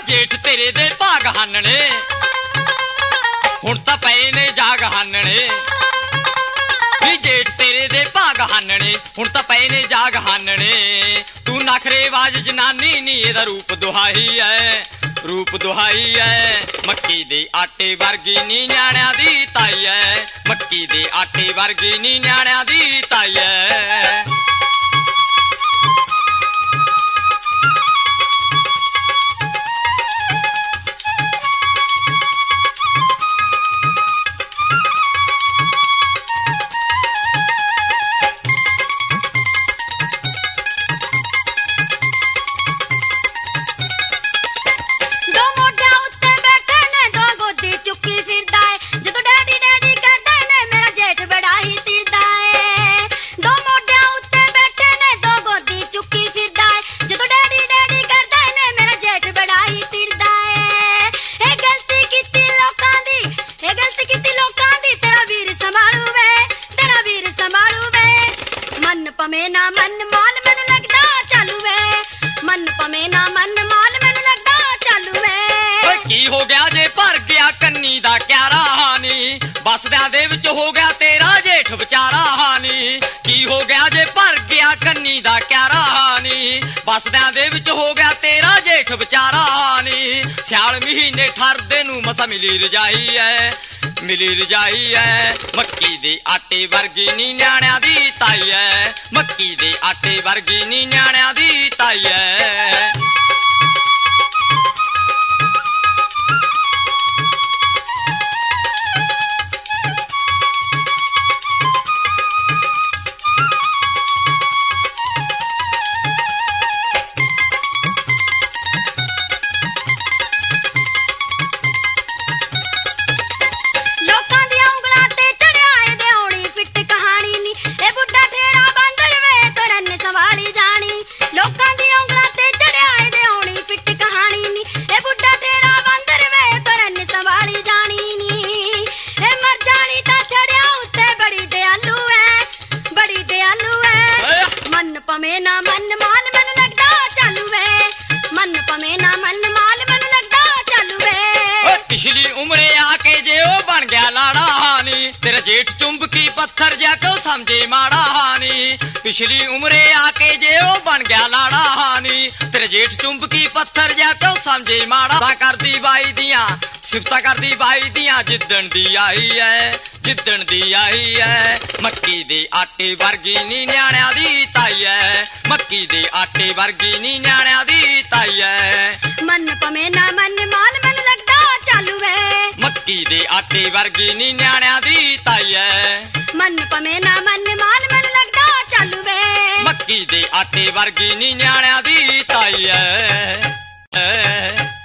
जेठ तेरे दे भाग हानने हुण तां पए ने जाग हानने नी जेठ तेरे दे भाग हानने हुण तां पए ने जाग हानने तू नखरेबाज जनानी नी एदा रूप दुहाई है रूप दुहाई है मक्की दे आटे वर्गी नी न्याणियां दी ताई है मक्की दे आटे वर्गी नी न्याणियां दी ताई है पमे ना मन माल मैनू लगदा चालू वे मन पमे ना मन माल मैनू लगदा चालू वे की हो गया जे भर गया कन्नी दा क्यारा हानी बसदियां दे विच हो गया तेरा जेठ विचारा हानी की हो गया जे भर गया कन्नी दा क्यारा हानी बसदियां दे विच हो गया तेरा जेठ विचारा हानी सियाल महीने ठरदे नू मसा मिली रजाई है मक्की दे आटे वर्गी नी न्याणियां दी ताई है मक्की दे आटे वर्गी नी न्याणियां दी ताई है पमे ना मन माल मैनू लगदा चालू वे मन पमे ना मन माल मैनू लगदा चालू वे पिछली उम्रे आके जे ओ बन गया लाड़ा हानी तेरा जेठ चुंबकी पत्थर जा क्यों समझे माड़ा हानी पिछली उम्रे आके जे ओ बन गया लाड़ा हानी तेरा जेठ चुंबकी पत्थर जा क्यों समझे माड़ा करदी बाई दियां सिफता करदी बाई दियां जिद्दन दी आई है मक्की दे आटे वर्गी नी न्याणियां दी ताई है मक्की दे आटे वर्गी नी न्याणियां दी ताई है मन पमे ना मन माल मैनू लगदा चालू है मक्की दे आटे वर्गी नी न्याणियां दी ताई है मन पमे ना मन माल मैनू लगदा चालू है मक्की दे आटे वर्गी नी न्याणियां दी ताई है